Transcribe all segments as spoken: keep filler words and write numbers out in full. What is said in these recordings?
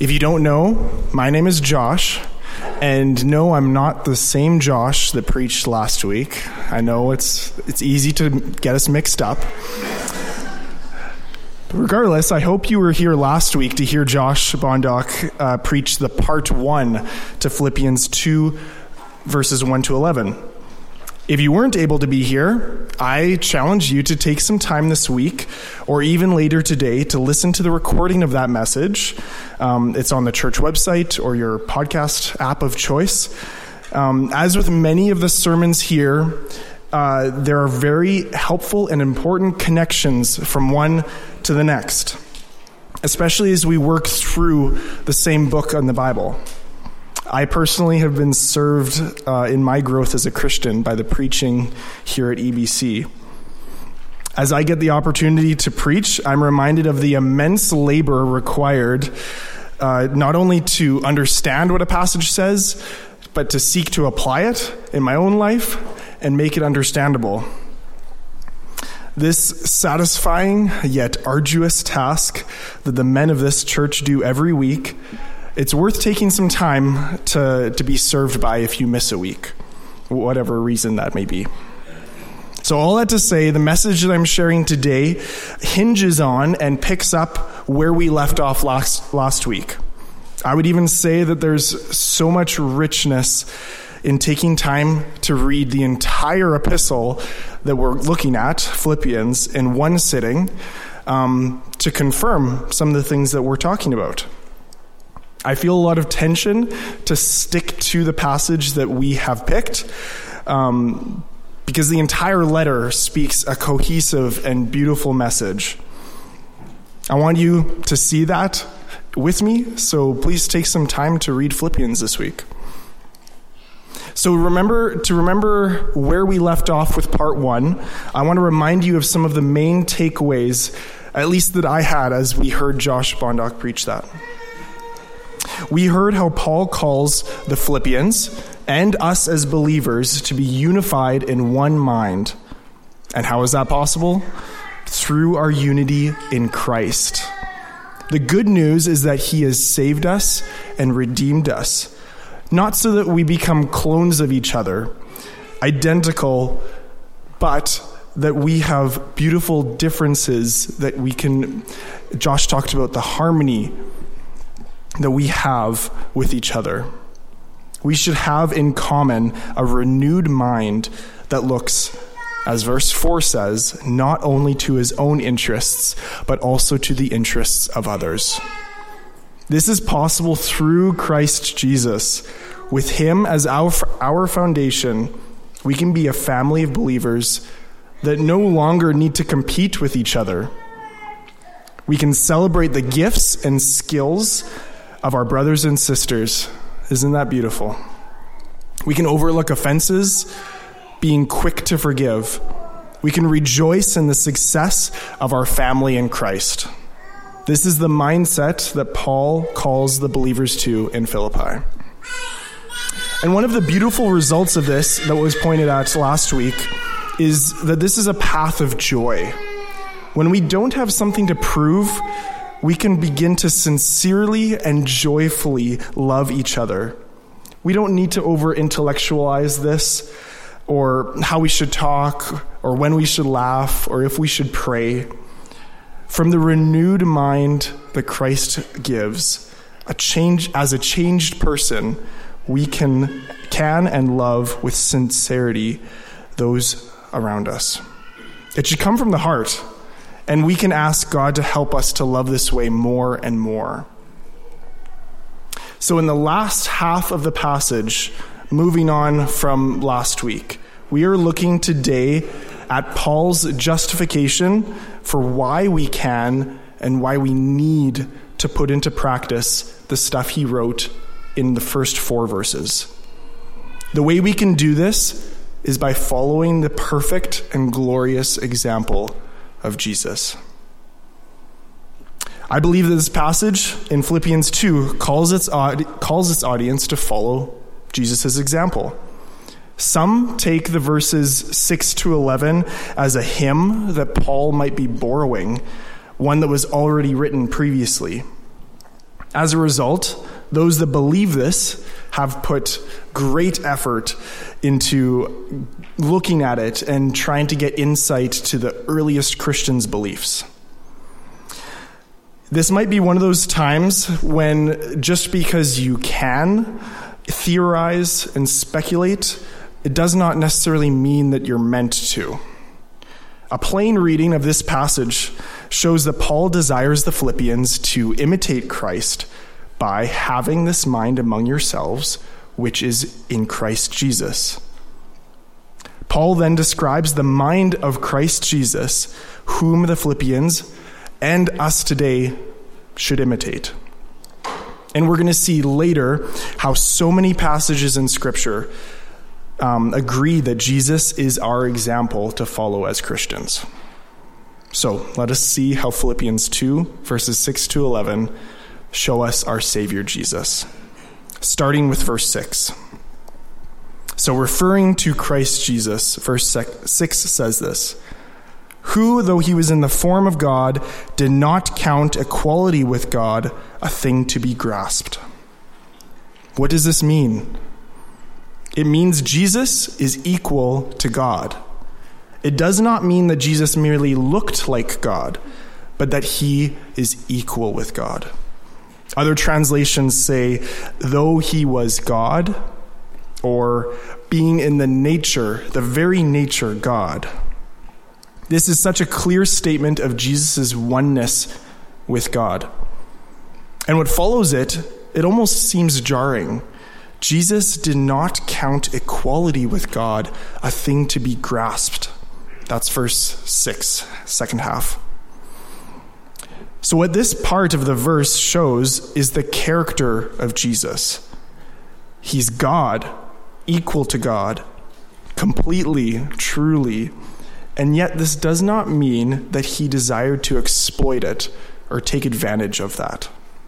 If you don't know, my name is Josh, and no, I'm not the same Josh that preached last week. I know it's it's easy to get us mixed up. But regardless, I hope you were here last week to hear Josh Bondoc uh, preach the part one to Philippians two, verses one to eleven. If you weren't able to be here, I challenge you to take some time this week or even later today to listen to the recording of that message. Um, it's on the church website or your podcast app of choice. Um, as with many of the sermons here, uh, there are very helpful and important connections from one to the next, especially as we work through the same book in the Bible. I personally have been served uh, in my growth as a Christian by the preaching here at E B C. As I get the opportunity to preach, I'm reminded of the immense labor required uh, not only to understand what a passage says, but to seek to apply it in my own life and make it understandable. This satisfying yet arduous task that the men of this church do every week, it's worth taking some time to, to be served by if you miss a week, whatever reason that may be. So all that to say, the message that I'm sharing today hinges on and picks up where we left off last, last week. I would even say that there's so much richness in taking time to read the entire epistle that we're looking at, Philippians, in one sitting, um, to confirm some of the things that we're talking about. I feel a lot of tension to stick to the passage that we have picked, um, because the entire letter speaks a cohesive and beautiful message. I want you to see that with me, so please take some time to read Philippians this week. So remember to remember where we left off with part one, I want to remind you of some of the main takeaways, at least that I had as we heard Josh Bondoc preach that. We heard how Paul calls the Philippians and us as believers to be unified in one mind. And how is that possible? Through our unity in Christ. The good news is that he has saved us and redeemed us, not so that we become clones of each other, identical, but that we have beautiful differences that we can, Josh talked about the harmony that we have with each other. We should have in common a renewed mind that looks, as verse four says, not only to his own interests, but also to the interests of others. This is possible through Christ Jesus. With him as our, our foundation, we can be a family of believers that no longer need to compete with each other. We can celebrate the gifts and skills of our brothers and sisters. Isn't that beautiful? We can overlook offenses, being quick to forgive. We can rejoice in the success of our family in Christ. This is the mindset that Paul calls the believers to in Philippi. And one of the beautiful results of this that was pointed out last week is that this is a path of joy. When we don't have something to prove, we can begin to sincerely and joyfully love each other. We don't need to over-intellectualize this, or how we should talk, or when we should laugh, or if we should pray. From the renewed mind that Christ gives, a change as a changed person, we can can and love with sincerity those around us. It should come from the heart. And we can ask God to help us to love this way more and more. So in the last half of the passage, moving on from last week, we are looking today at Paul's justification for why we can and why we need to put into practice the stuff he wrote in the first four verses. The way we can do this is by following the perfect and glorious example of Jesus. I believe that this passage in Philippians two calls its, audi- calls its audience to follow Jesus' example. Some take the verses six to eleven as a hymn that Paul might be borrowing, one that was already written previously. As a result, those that believe this have put great effort into looking at it and trying to get insight to the earliest Christians' beliefs. This might be one of those times when just because you can theorize and speculate, it does not necessarily mean that you're meant to. A plain reading of this passage shows that Paul desires the Philippians to imitate Christ by having this mind among yourselves, which is in Christ Jesus. Paul then describes the mind of Christ Jesus, whom the Philippians and us today should imitate. And we're going to see later how so many passages in Scripture um, agree that Jesus is our example to follow as Christians. So let us see how Philippians two, verses six to eleven, show us our Savior Jesus. Starting with verse six. So referring to Christ Jesus, verse six says this: who, though he was in the form of God, did not count equality with God a thing to be grasped. What does this mean? It means Jesus is equal to God. It does not mean that Jesus merely looked like God, but that he is equal with God. Other translations say, though he was God, or being in the nature, the very nature God. This is such a clear statement of Jesus' oneness with God. And what follows it, it almost seems jarring. Jesus did not count equality with God a thing to be grasped. That's verse six, second half. So what this part of the verse shows is the character of Jesus. He's God, equal to God, completely, truly. And yet this does not mean that he desired to exploit it or take advantage of that.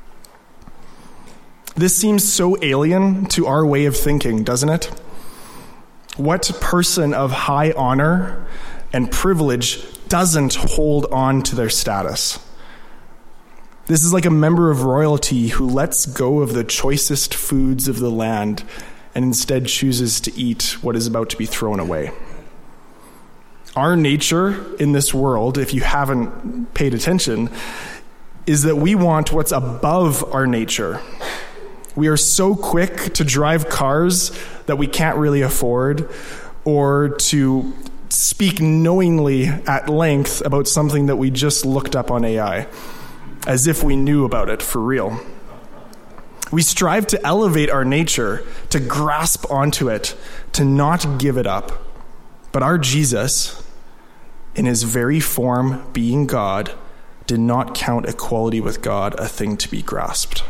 This seems so alien to our way of thinking, doesn't it? What person of high honor and privilege doesn't hold on to their status? This is like a member of royalty who lets go of the choicest foods of the land and instead chooses to eat what is about to be thrown away. Our nature in this world, if you haven't paid attention, is that we want what's above our nature. We are so quick to drive cars that we can't really afford, or to speak knowingly at length about something that we just looked up on A I, as if we knew about it for real. We strive to elevate our nature, to grasp onto it, to not give it up. But our Jesus, in his very form, being God, did not count equality with God a thing to be grasped.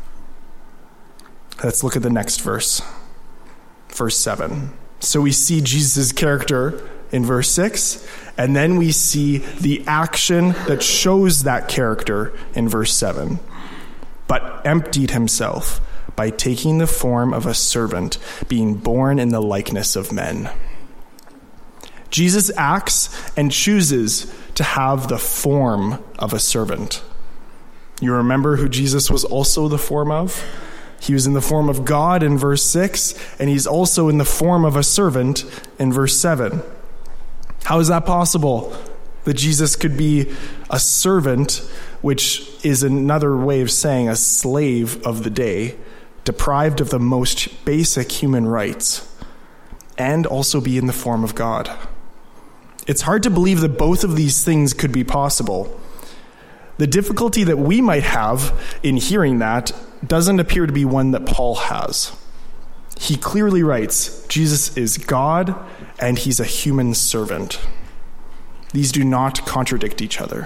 Let's look at the next verse. Verse seven. So we see Jesus' character in verse six, and then we see the action that shows that character in verse seven. But emptied himself by taking the form of a servant, being born in the likeness of men. Jesus acts and chooses to have the form of a servant. You remember who Jesus was also the form of? He was in the form of God in verse six, and he's also in the form of a servant in verse seven. How is that possible? That Jesus could be a servant, which is another way of saying a slave of the day, deprived of the most basic human rights, and also be in the form of God. It's hard to believe that both of these things could be possible. The difficulty that we might have in hearing that doesn't appear to be one that Paul has. He clearly writes, Jesus is God and he's a human servant. These do not contradict each other.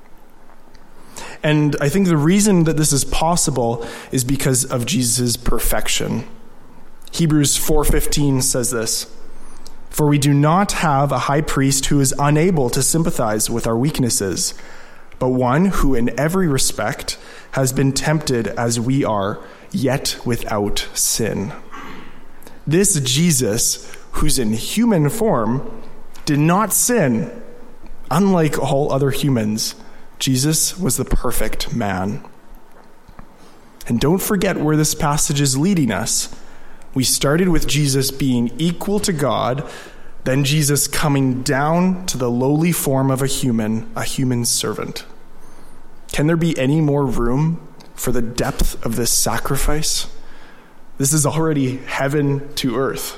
And I think the reason that this is possible is because of Jesus' perfection. Hebrews four fifteen says this: for we do not have a high priest who is unable to sympathize with our weaknesses, but one who in every respect has been tempted as we are, yet without sin. This Jesus, who's in human form, did not sin. Unlike all other humans, Jesus was the perfect man. And don't forget where this passage is leading us. We started with Jesus being equal to God, then Jesus coming down to the lowly form of a human, a human servant. Can there be any more room for the depth of this sacrifice? This is already heaven to earth.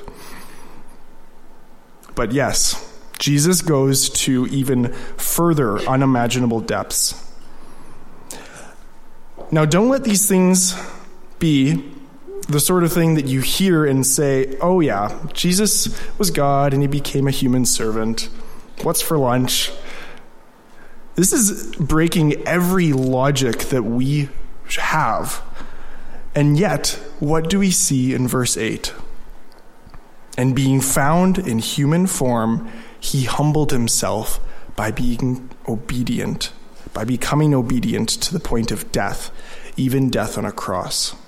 But yes, Jesus goes to even further unimaginable depths. Now, don't let these things be the sort of thing that you hear and say, oh yeah, Jesus was God and he became a human servant. What's for lunch? This is breaking every logic that we have. And yet, what do we see in verse eight? And being found in human form, he humbled himself by being obedient, by becoming obedient to the point of death, even death on a cross.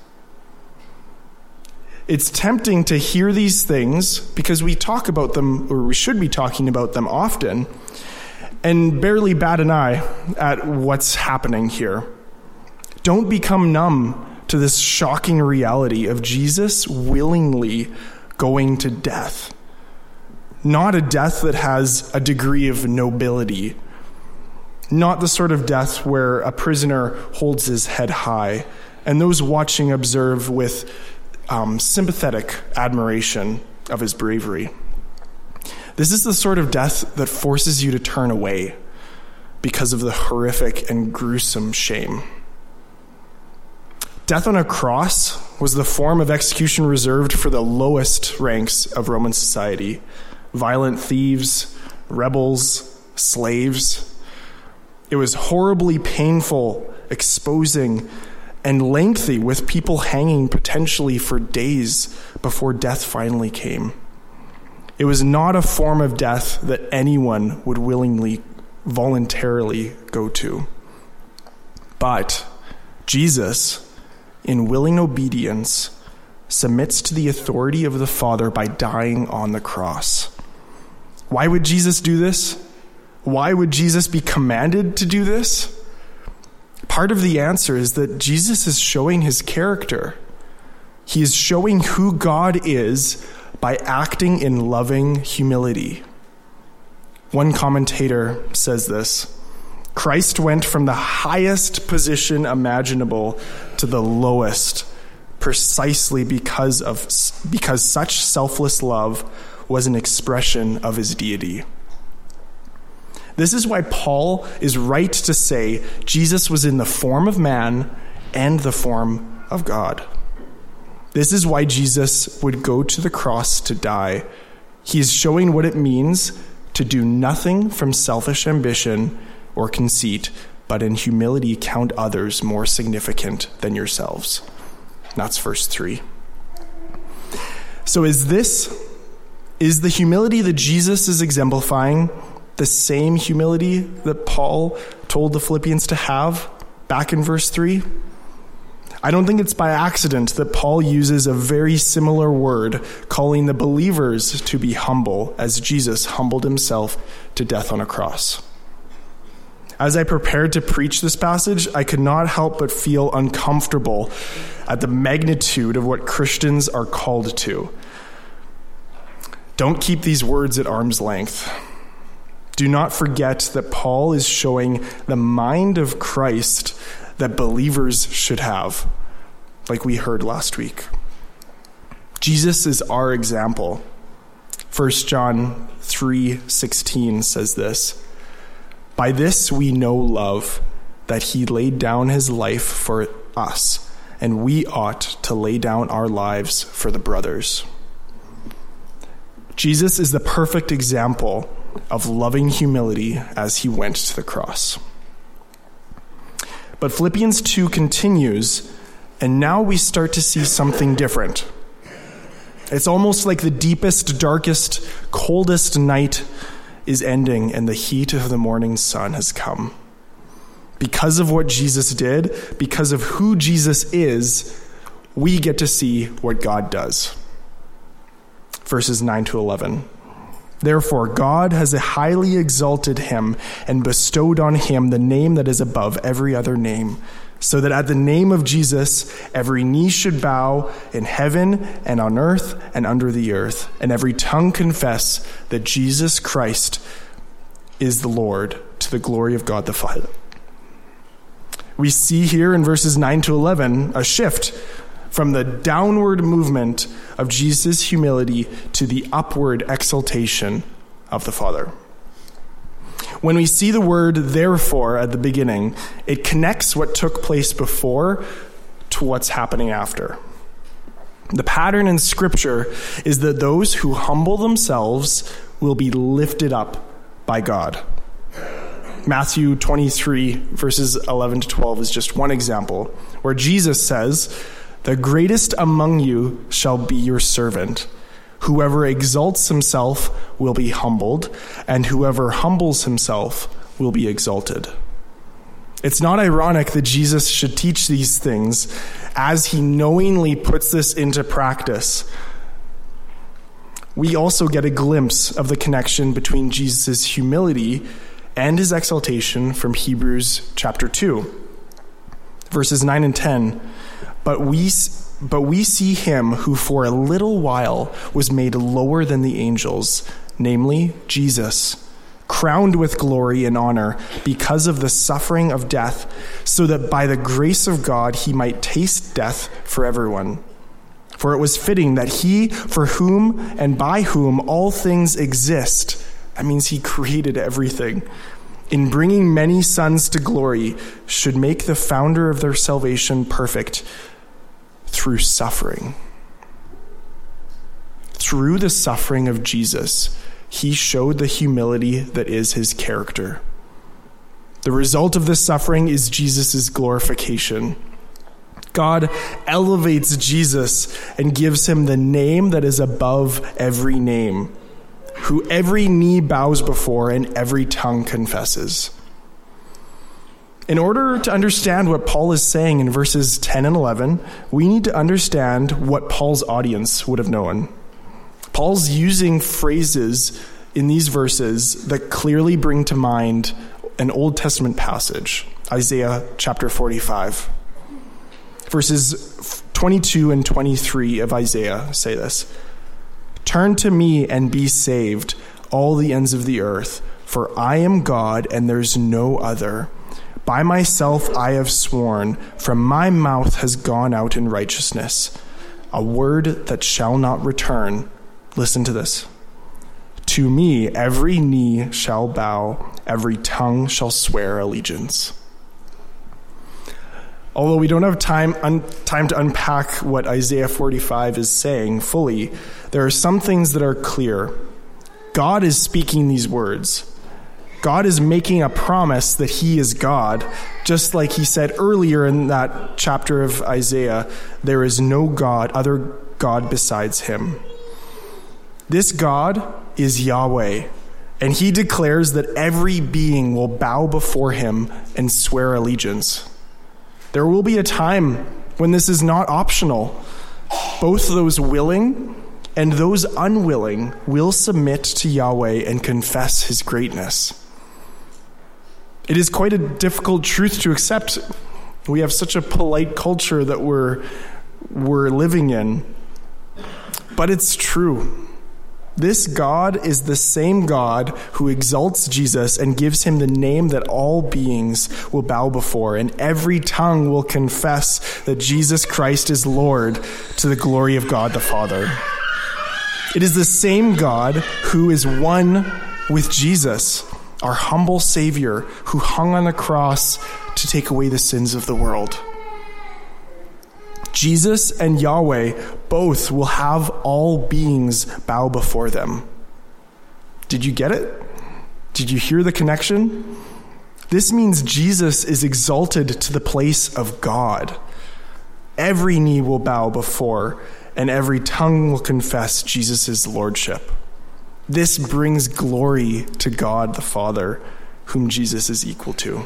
It's tempting to hear these things because we talk about them, or we should be talking about them often, and barely bat an eye at what's happening here. Don't become numb to this shocking reality of Jesus willingly going to death. Not a death that has a degree of nobility. Not the sort of death where a prisoner holds his head high and those watching observe with um, sympathetic admiration of his bravery. This is the sort of death that forces you to turn away because of the horrific and gruesome shame. Death on a cross was the form of execution reserved for the lowest ranks of Roman society. Violent thieves, rebels, slaves. It was horribly painful, exposing, and lengthy, with people hanging potentially for days before death finally came. It was not a form of death that anyone would willingly, voluntarily go to. But Jesus, in willing obedience, submits to the authority of the Father by dying on the cross. Why would Jesus do this? Why would Jesus be commanded to do this? Part of the answer is that Jesus is showing his character. He is showing who God is by acting in loving humility. One commentator says this: Christ went from the highest position imaginable to the lowest, precisely because of because such selfless love was an expression of his deity. This is why Paul is right to say Jesus was in the form of man and the form of God. This is why Jesus would go to the cross to die. He is showing what it means to do nothing from selfish ambition or conceit, but in humility count others more significant than yourselves. That's verse three. So is this, is the humility that Jesus is exemplifying the same humility that Paul told the Philippians to have back in verse three? I don't think it's by accident that Paul uses a very similar word, calling the believers to be humble, as Jesus humbled himself to death on a cross. As I prepared to preach this passage, I could not help but feel uncomfortable at the magnitude of what Christians are called to. Don't keep these words at arm's length. Do not forget that Paul is showing the mind of Christ that believers should have, like we heard last week. Jesus is our example. First John three sixteen says this: By this we know love, that he laid down his life for us, and we ought to lay down our lives for the brothers. Jesus is the perfect example of loving humility as he went to the cross. But Philippians two continues, and now we start to see something different. It's almost like the deepest, darkest, coldest night is ending and the heat of the morning sun has come. Because of what Jesus did, because of who Jesus is, we get to see what God does. Verses nine to eleven. Therefore, God has highly exalted him and bestowed on him the name that is above every other name, so that at the name of Jesus, every knee should bow in heaven and on earth and under the earth, and every tongue confess that Jesus Christ is the Lord, to the glory of God the Father. We see here in verses nine to eleven a shift from the downward movement of Jesus' humility to the upward exaltation of the Father. When we see the word therefore at the beginning, it connects what took place before to what's happening after. The pattern in Scripture is that those who humble themselves will be lifted up by God. Matthew twenty-three, verses eleven to twelve is just one example, where Jesus says, "The greatest among you shall be your servant. Whoever exalts himself will be humbled, and whoever humbles himself will be exalted." It's not ironic that Jesus should teach these things as he knowingly puts this into practice. We also get a glimpse of the connection between Jesus' humility and his exaltation from Hebrews chapter two, verses nine and ten. But we But we see him who for a little while was made lower than the angels, namely Jesus, crowned with glory and honor because of the suffering of death, so that by the grace of God he might taste death for everyone. For it was fitting that he, for whom and by whom all things exist, that means he created everything, in bringing many sons to glory, should make the founder of their salvation perfect through suffering. Through the suffering of Jesus, he showed the humility that is his character. The result of this suffering is Jesus' glorification. God elevates Jesus and gives him the name that is above every name, who every knee bows before and every tongue confesses. In order to understand what Paul is saying in verses ten and eleven, we need to understand what Paul's audience would have known. Paul's using phrases in these verses that clearly bring to mind an Old Testament passage, Isaiah chapter forty-five. Verses twenty-two and twenty-three of Isaiah say this: "Turn to me and be saved, all the ends of the earth, for I am God and there's no other. By myself I have sworn, from my mouth has gone out in righteousness, a word that shall not return." Listen to this. "To me every knee shall bow, every tongue shall swear allegiance." Although we don't have time un- time to unpack what Isaiah forty-five is saying fully, there are some things that are clear. God is speaking these words. God is making a promise that he is God, just like he said earlier in that chapter of Isaiah, there is no God, other God besides him. This God is Yahweh, and he declares that every being will bow before him and swear allegiance. There will be a time when this is not optional. Both those willing and those unwilling will submit to Yahweh and confess his greatness. It is quite a difficult truth to accept. We have such a polite culture that we're, we're living in. But it's true. This God is the same God who exalts Jesus and gives him the name that all beings will bow before, and every tongue will confess that Jesus Christ is Lord, to the glory of God the Father. It is the same God who is one with Jesus, our humble Savior, who hung on the cross to take away the sins of the world. Jesus and Yahweh both will have all beings bow before them. Did you get it? Did you hear the connection? This means Jesus is exalted to the place of God. Every knee will bow before, and every tongue will confess Jesus' lordship. This brings glory to God the Father, whom Jesus is equal to.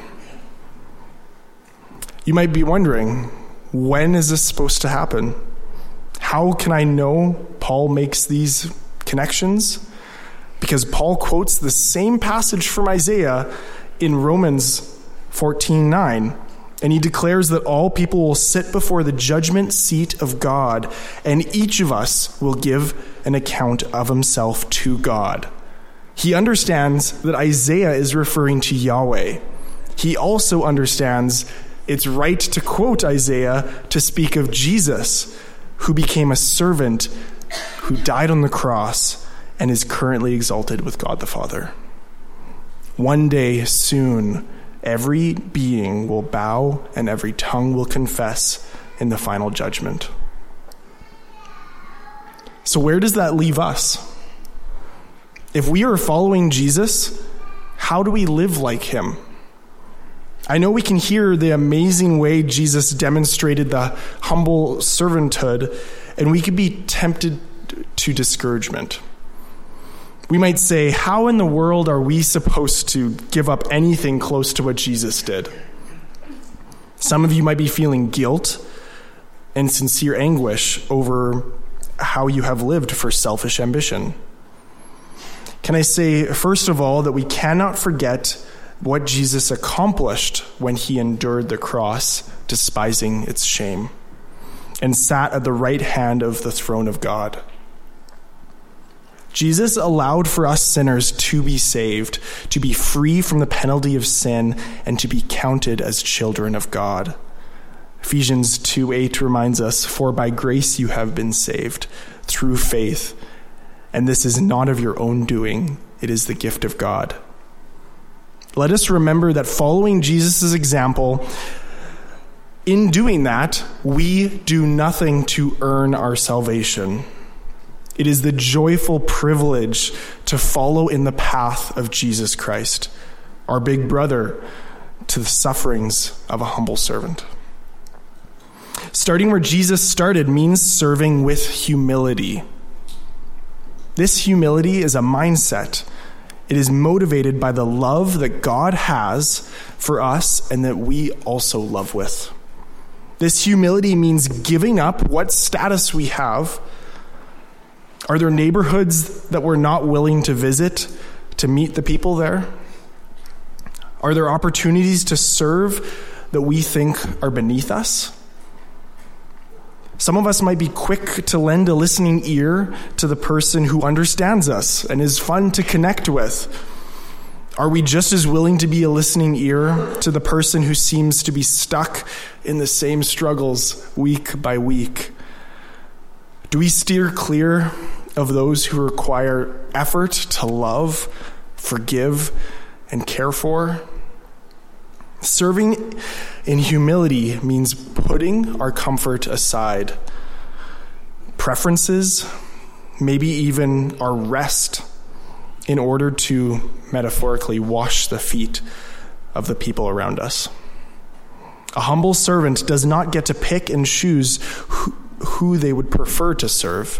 You might be wondering, when is this supposed to happen? How can I know Paul makes these connections? Because Paul quotes the same passage from Isaiah in Romans fourteen nine. And he declares that all people will sit before the judgment seat of God, and each of us will give an account of himself to God. He understands that Isaiah is referring to Yahweh. He also understands it's right to quote Isaiah to speak of Jesus, who became a servant, who died on the cross, and is currently exalted with God the Father. One day soon, every being will bow and every tongue will confess in the final judgment. So where does that leave us? If we are following Jesus, how do we live like him? I know we can hear the amazing way Jesus demonstrated the humble servanthood, and we could be tempted to discouragement. We might say, how in the world are we supposed to give up anything close to what Jesus did? Some of you might be feeling guilt and sincere anguish over how you have lived for selfish ambition. Can I say, first of all, that we cannot forget what Jesus accomplished when he endured the cross, despising its shame, and sat at the right hand of the throne of God. Jesus allowed for us sinners to be saved, to be free from the penalty of sin, and to be counted as children of God. Ephesians two eight reminds us, "For by grace you have been saved, through faith, and this is not of your own doing, it is the gift of God." Let us remember that following Jesus' example, in doing that, we do nothing to earn our salvation. It is the joyful privilege to follow in the path of Jesus Christ, our big brother, to the sufferings of a humble servant. Starting where Jesus started means serving with humility. This humility is a mindset. It is motivated by the love that God has for us and that we also love with. This humility means giving up what status we have. Are there neighborhoods that we're not willing to visit to meet the people there? Are there opportunities to serve that we think are beneath us? Some of us might be quick to lend a listening ear to the person who understands us and is fun to connect with. Are we just as willing to be a listening ear to the person who seems to be stuck in the same struggles week by week? Do we steer clear of those who require effort to love, forgive, and care for? Serving in humility means putting our comfort aside, preferences, maybe even our rest, in order to metaphorically wash the feet of the people around us. A humble servant does not get to pick and choose who, who they would prefer to serve.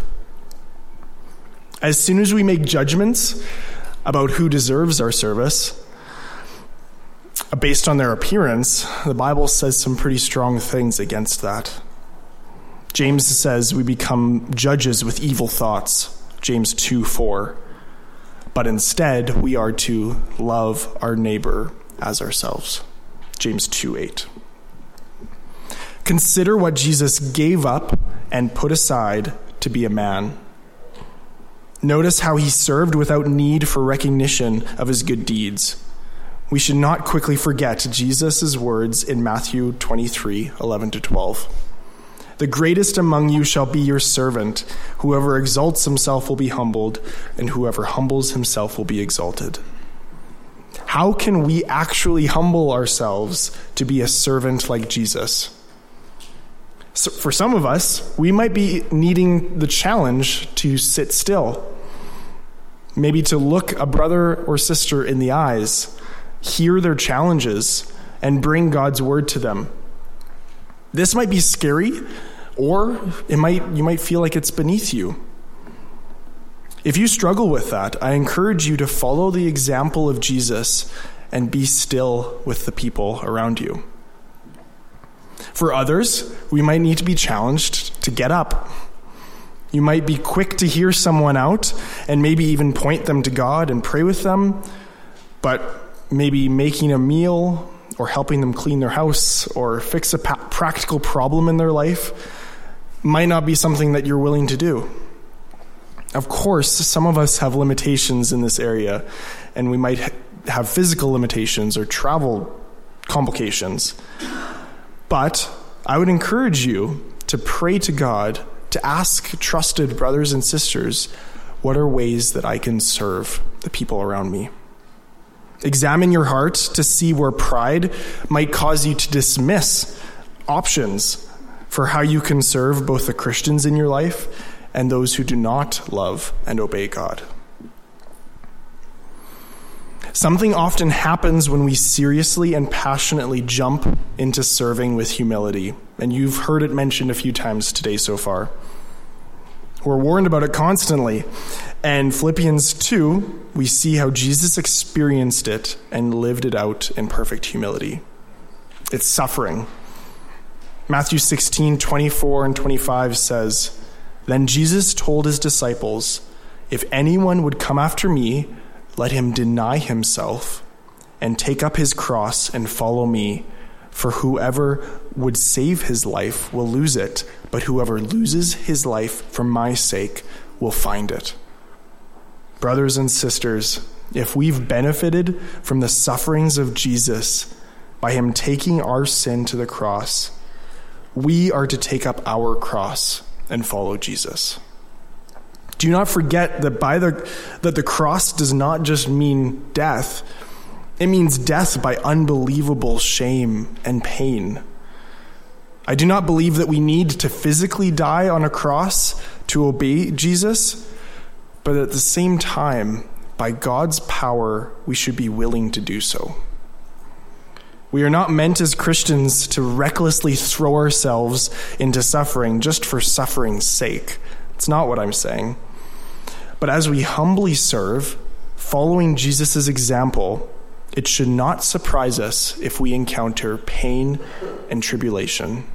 As soon as we make judgments about who deserves our service, based on their appearance, the Bible says some pretty strong things against that. James says we become judges with evil thoughts, James two four. But instead, we are to love our neighbor as ourselves, James two eight. Consider what Jesus gave up and put aside to be a man. Notice how he served without need for recognition of his good deeds. We should not quickly forget Jesus' words in Matthew twenty-three eleven to twelve. The greatest among you shall be your servant. Whoever exalts himself will be humbled, and whoever humbles himself will be exalted. How can we actually humble ourselves to be a servant like Jesus? So for some of us, we might be needing the challenge to sit still. Maybe to look a brother or sister in the eyes, hear their challenges, and bring God's word to them. This might be scary, or it might you might feel like it's beneath you. If you struggle with that, I encourage you to follow the example of Jesus and be still with the people around you. For others, we might need to be challenged to get up. You might be quick to hear someone out and maybe even point them to God and pray with them, but maybe making a meal or helping them clean their house or fix a pa- practical problem in their life might not be something that you're willing to do. Of course, some of us have limitations in this area, and we might ha- have physical limitations or travel complications. But I would encourage you to pray to God, to ask trusted brothers and sisters, what are ways that I can serve the people around me? Examine your heart to see where pride might cause you to dismiss options for how you can serve both the Christians in your life and those who do not love and obey God. Something often happens when we seriously and passionately jump into serving with humility, and you've heard it mentioned a few times today so far. We're warned about it constantly. And Philippians two, we see how Jesus experienced it and lived it out in perfect humility. It's suffering. Matthew sixteen, twenty-four and twenty-five says, "Then Jesus told his disciples, 'If anyone would come after me, let him deny himself and take up his cross and follow me. For whoever would save his life will lose it, but whoever loses his life for my sake will find it.'" Brothers and sisters, if we've benefited from the sufferings of Jesus by him taking our sin to the cross, we are to take up our cross and follow Jesus. Do not forget that by the that the cross does not just mean death. It means death by unbelievable shame and pain. I do not believe that we need to physically die on a cross to obey Jesus, but at the same time, by God's power, we should be willing to do so. We are not meant as Christians to recklessly throw ourselves into suffering just for suffering's sake. It's not what I'm saying. But as we humbly serve, following Jesus' example, it should not surprise us if we encounter pain and tribulation.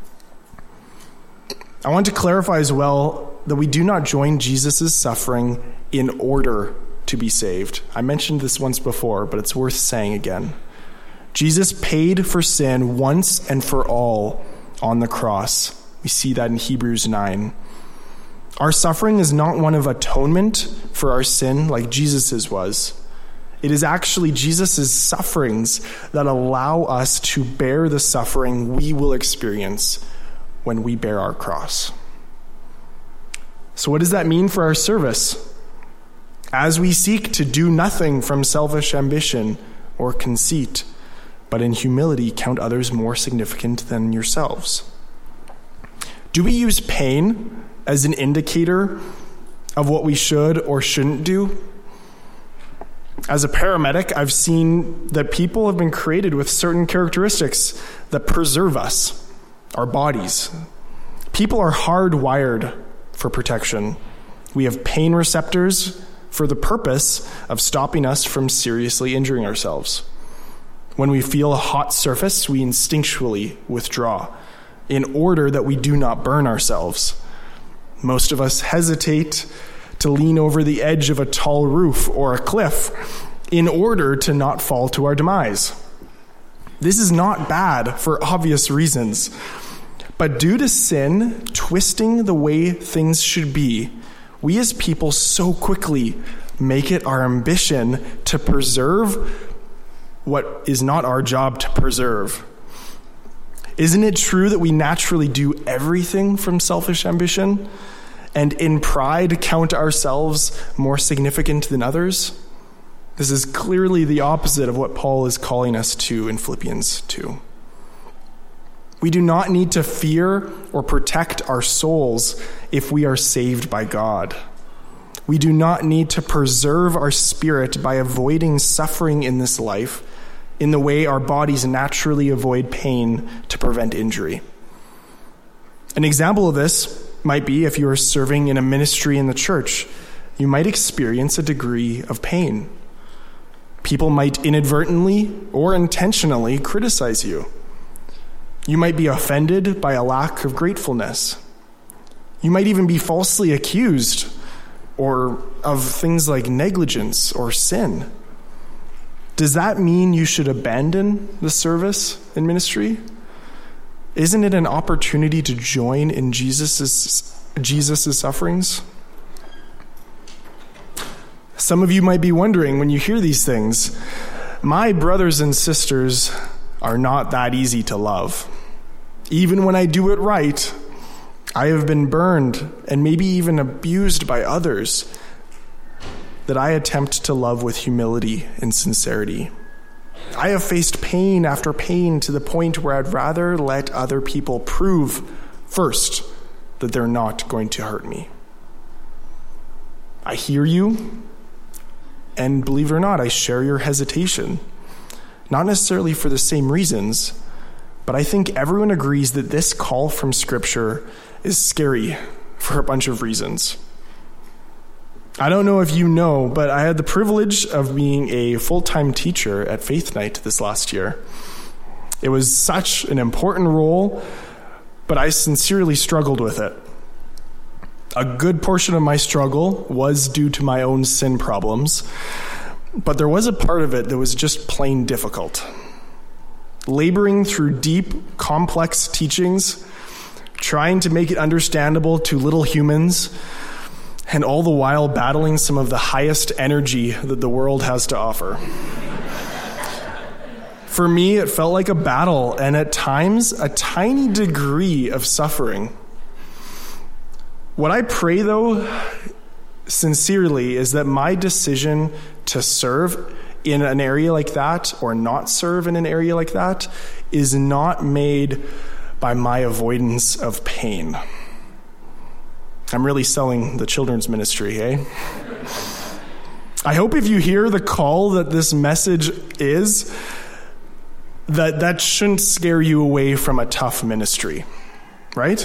I want to clarify as well that we do not join Jesus' suffering in order to be saved. I mentioned this once before, but it's worth saying again. Jesus paid for sin once and for all on the cross. We see that in Hebrews nine. Our suffering is not one of atonement for our sin like Jesus's was. It is actually Jesus' sufferings that allow us to bear the suffering we will experience when we bear our cross. So what does that mean for our service? As we seek to do nothing from selfish ambition or conceit, but in humility count others more significant than yourselves. Do we use pain as an indicator of what we should or shouldn't do? As a paramedic, I've seen that people have been created with certain characteristics that preserve us, our bodies. People are hardwired for protection. We have pain receptors for the purpose of stopping us from seriously injuring ourselves. When we feel a hot surface, we instinctually withdraw in order that we do not burn ourselves. Most of us hesitate to lean over the edge of a tall roof or a cliff in order to not fall to our demise. This is not bad for obvious reasons, but due to sin twisting the way things should be, we as people so quickly make it our ambition to preserve what is not our job to preserve. Isn't it true that we naturally do everything from selfish ambition and in pride count ourselves more significant than others? This is clearly the opposite of what Paul is calling us to in Philippians two. We do not need to fear or protect our souls if we are saved by God. We do not need to preserve our spirit by avoiding suffering in this life in the way our bodies naturally avoid pain to prevent injury. An example of this might be if you are serving in a ministry in the church, you might experience a degree of pain. People might inadvertently or intentionally criticize you. You might be offended by a lack of gratefulness. You might even be falsely accused or of things like negligence or sin. Does that mean you should abandon the service in ministry? Isn't it an opportunity to join in Jesus's, Jesus's sufferings? Some of you might be wondering when you hear these things, my brothers and sisters are not that easy to love. Even when I do it right, I have been burned and maybe even abused by others that I attempt to love with humility and sincerity. I have faced pain after pain to the point where I'd rather let other people prove first that they're not going to hurt me. I hear you, and believe it or not, I share your hesitation. Not necessarily for the same reasons, but I think everyone agrees that this call from Scripture is scary for a bunch of reasons. I don't know if you know, but I had the privilege of being a full-time teacher at Faith Night this last year. It was such an important role, but I sincerely struggled with it. A good portion of my struggle was due to my own sin problems, but there was a part of it that was just plain difficult. Laboring through deep, complex teachings, trying to make it understandable to little humans, and all the while battling some of the highest energy that the world has to offer. For me, it felt like a battle, and at times, a tiny degree of suffering. What I pray, though, sincerely, is that my decision to serve in an area like that, or not serve in an area like that, is not made by my avoidance of pain. I'm really selling the children's ministry, eh? I hope if you hear the call that this message is, that that shouldn't scare you away from a tough ministry, right?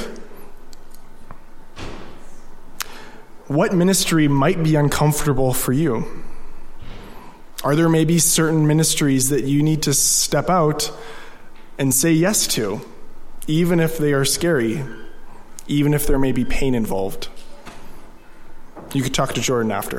What ministry might be uncomfortable for you? Are there maybe certain ministries that you need to step out and say yes to, even if they are scary? Even if there may be pain involved? You could talk to Jordan after.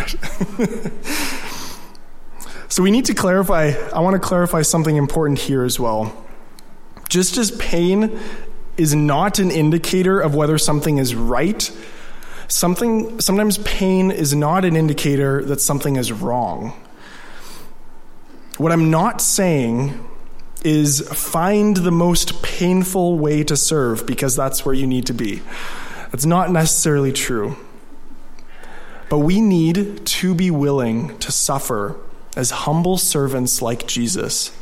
So we need to clarify, I want to clarify something important here as well. Just as pain is not an indicator of whether something is right, something sometimes pain is not an indicator that something is wrong. What I'm not saying is find the most painful way to serve because that's where you need to be. That's not necessarily true. But we need to be willing to suffer as humble servants like Jesus.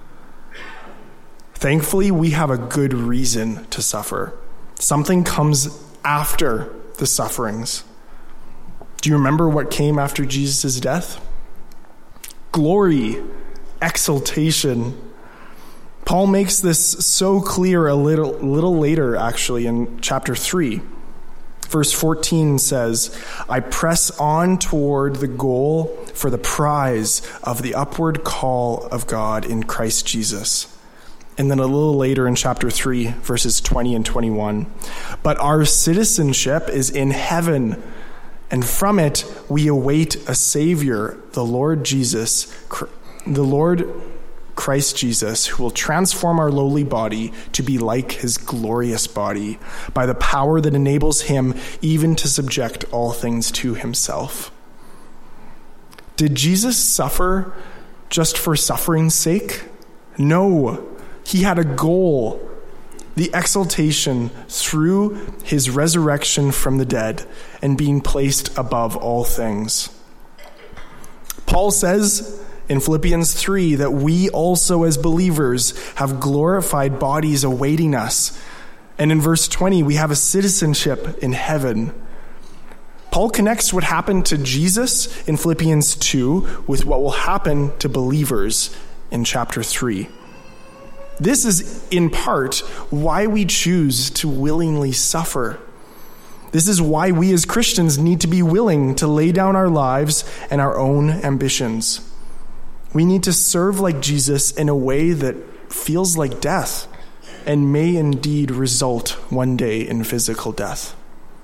Thankfully, we have a good reason to suffer. Something comes after the sufferings. Do you remember what came after Jesus' death? Glory, exaltation. Paul makes this so clear a little, little later, actually, in chapter three. Verse fourteen says, I press on toward the goal for the prize of the upward call of God in Christ Jesus. And then a little later in chapter three, verses twenty and twenty-one, but our citizenship is in heaven, and from it we await a Savior, the Lord Jesus, the Lord Christ Jesus, who will transform our lowly body to be like his glorious body by the power that enables him even to subject all things to himself. Did Jesus suffer just for suffering's sake? No. He had a goal, the exaltation through his resurrection from the dead and being placed above all things. Paul says in Philippians three that we also as believers have glorified bodies awaiting us. And in verse twenty, we have a citizenship in heaven. Paul connects what happened to Jesus in Philippians two with what will happen to believers in chapter three. This is in part why we choose to willingly suffer. This is why we as Christians need to be willing to lay down our lives and our own ambitions. We need to serve like Jesus in a way that feels like death and may indeed result one day in physical death.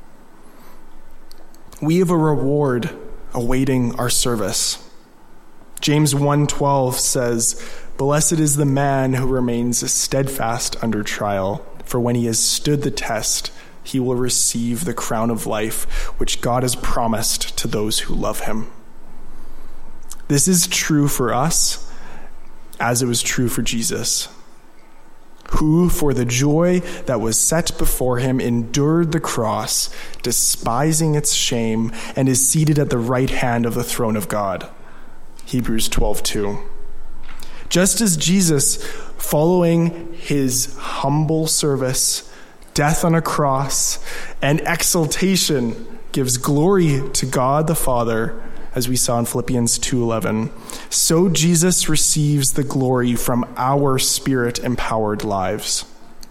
We have a reward awaiting our service. James one twelve says, "Blessed is the man who remains steadfast under trial, for when he has stood the test, he will receive the crown of life, which God has promised to those who love him." This is true for us, as it was true for Jesus, who, for the joy that was set before him, endured the cross, despising its shame, and is seated at the right hand of the throne of God. Hebrews twelve two. Just as Jesus, following his humble service, death on a cross, and exaltation, gives glory to God the Father, as we saw in Philippians two eleven, so Jesus receives the glory from our Spirit-empowered lives.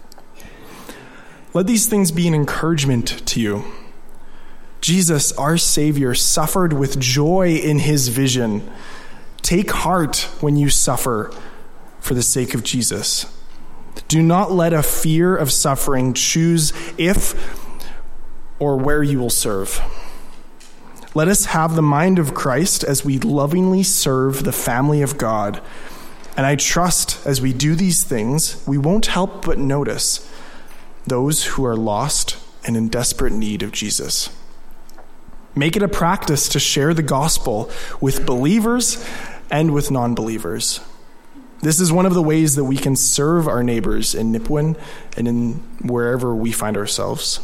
Let these things be an encouragement to you. Jesus, our Savior, suffered with joy in his vision. Take heart when you suffer for the sake of Jesus. Do not let a fear of suffering choose if or where you will serve. Let us have the mind of Christ as we lovingly serve the family of God. And I trust as we do these things, we won't help but notice those who are lost and in desperate need of Jesus. Make it a practice to share the gospel with believers and with non-believers. This is one of the ways that we can serve our neighbors in Nipawin and in wherever we find ourselves.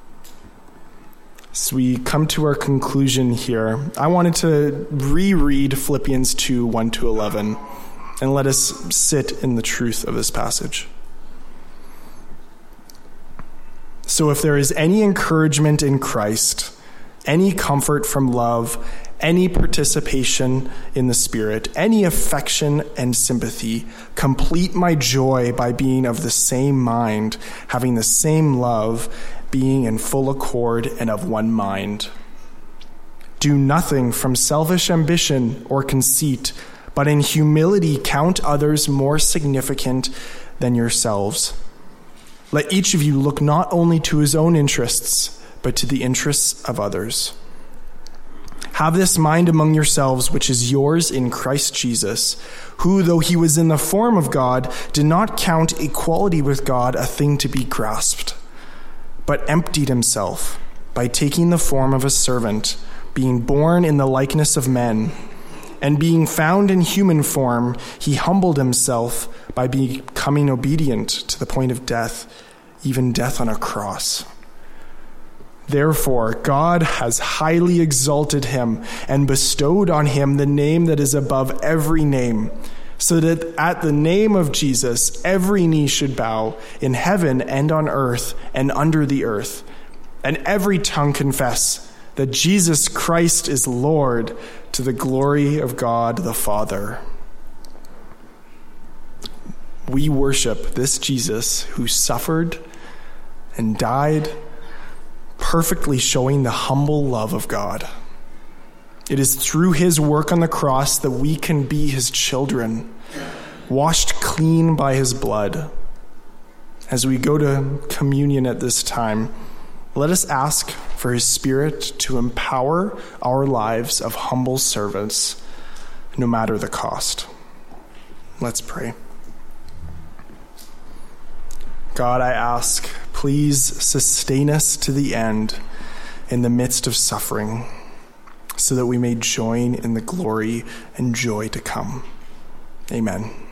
As we come to our conclusion here, I wanted to reread Philippians two one to eleven and let us sit in the truth of this passage. So if there is any encouragement in Christ, any comfort from love, any participation in the Spirit, any affection and sympathy, complete my joy by being of the same mind, having the same love, being in full accord and of one mind. Do nothing from selfish ambition or conceit, but in humility count others more significant than yourselves. Let each of you look not only to his own interests, but to the interests of others. Have this mind among yourselves, which is yours in Christ Jesus, who, though he was in the form of God, did not count equality with God a thing to be grasped, but emptied himself by taking the form of a servant, being born in the likeness of men. And being found in human form, he humbled himself by becoming obedient to the point of death, even death on a cross. Therefore, God has highly exalted him and bestowed on him the name that is above every name, so that at the name of Jesus, every knee should bow in heaven and on earth and under the earth, and every tongue confess that Jesus Christ is Lord, to the glory of God the Father. We worship this Jesus who suffered and died, perfectly showing the humble love of God. It is through his work on the cross that we can be his children, washed clean by his blood. As we go to communion at this time, let us ask for his Spirit to empower our lives of humble servants, no matter the cost. Let's pray. God, I ask, please sustain us to the end in the midst of suffering, so that we may join in the glory and joy to come. Amen.